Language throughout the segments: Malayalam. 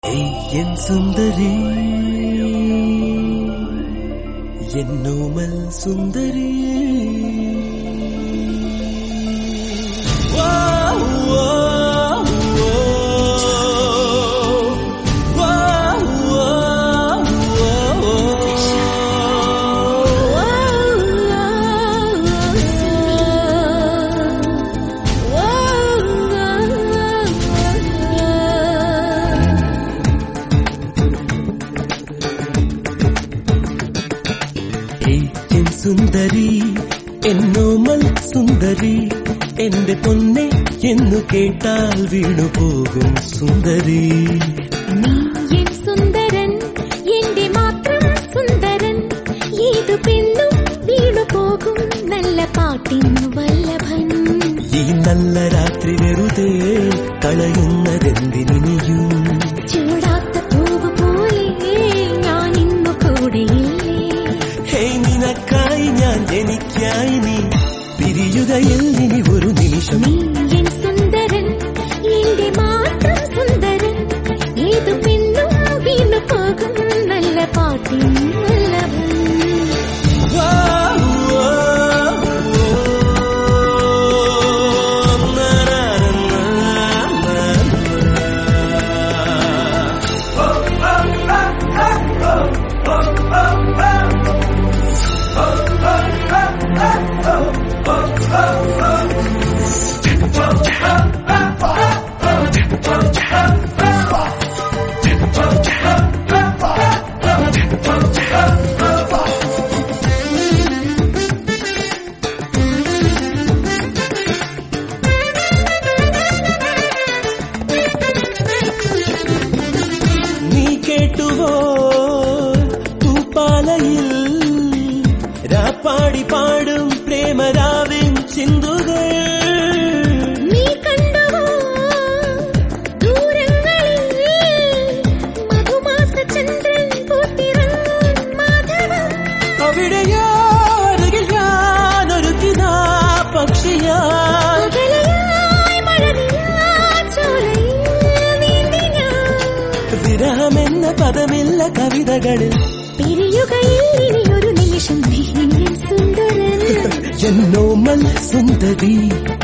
என் சுந்தரி என்னோமல் சுந்தரி സുന്ദരി എന്നോമൽ സുന്ദരി എന്റെ പൊന്നെ എന്നു കേട്ടാൽ വീണുപോകും സുന്ദരി നീ എൻ സുന്ദരൻ എന്റെ മാത്രം സുന്ദരൻ ഏതു പെണ്ണും വീണുപോകും നല്ല പാട്ടിൻ വല്ലഭൻ ഈ നല്ല രാത്രി വെറുതെ കളയുന്നതെന്തിനിയും ചൂടാത്ത പൂവ് പോലെ ഞാൻ ഇന്നു കൂടെയില്ലേ നിനക്കായി ഞാൻ എനിക്കായി നീ പിരിയുകയിൽ ഇനി ഒരു നിമിഷം നീ എൻ സുന്ദരൻ എന്റെ മാത്രം സുന്ദരൻ ഏതു പെണ്ണും വീണുപോകും നല്ല പാട്ടിൻ വല്ലഭൻ കേട്ടുവോ തൂപ്പാലയിൽ രാപ്പാടി പാടും പ്രേമരാവിൻ ചിന്തുകൾ നീ കണ്ടുവോ ദൂരങ്ങളിൽ മധുമാസ ചന്ദ്രൻ പൂത്തിറങ്ങും മാധവം അവിടെയോ അരികിൽ ഞാനൊരുക്കിനാ പക്ഷിയാ വിരഹമെന്ന പദമില്ല കവിതകളിൽ പിരിയുകയിൽ ഇനിയൊരു നിമിഷം നീ എൻ സുന്ദരൻ എന്നോമൽ സുന്ദരി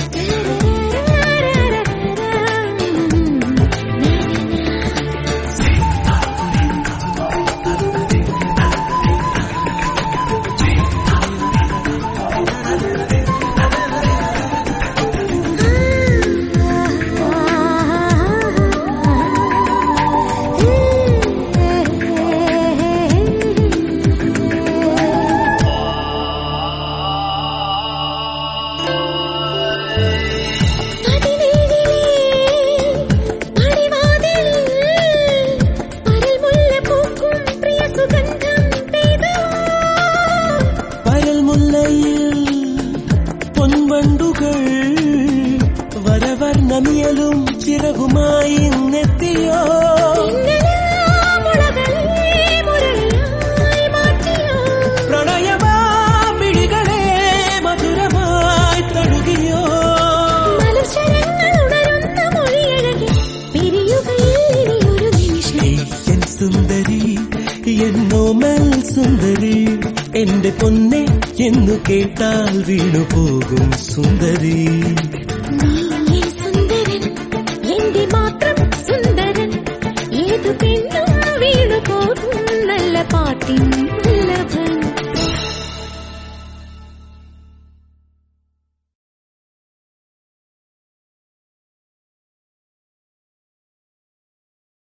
പൊൻവണ്ടുകൾ വരവർണ്ണമിയലും ചിറകുമായി നെത്തിയോ പ്രണയമാമിഴികളെ മധുരമായി തഴുകിയോ എൻ സുന്ദരി എന്നോമൽ സുന്ദരി എന്റെ പൊന്നെ എന്നു കേട്ടാൽ വീണുപോകും സുന്ദരി നീ എൻ സുന്ദരൻ എന്റെ മാത്രം സുന്ദരൻ ഏതു പെണ്ണും വീണുപോകും നല്ല പാട്ടിൻ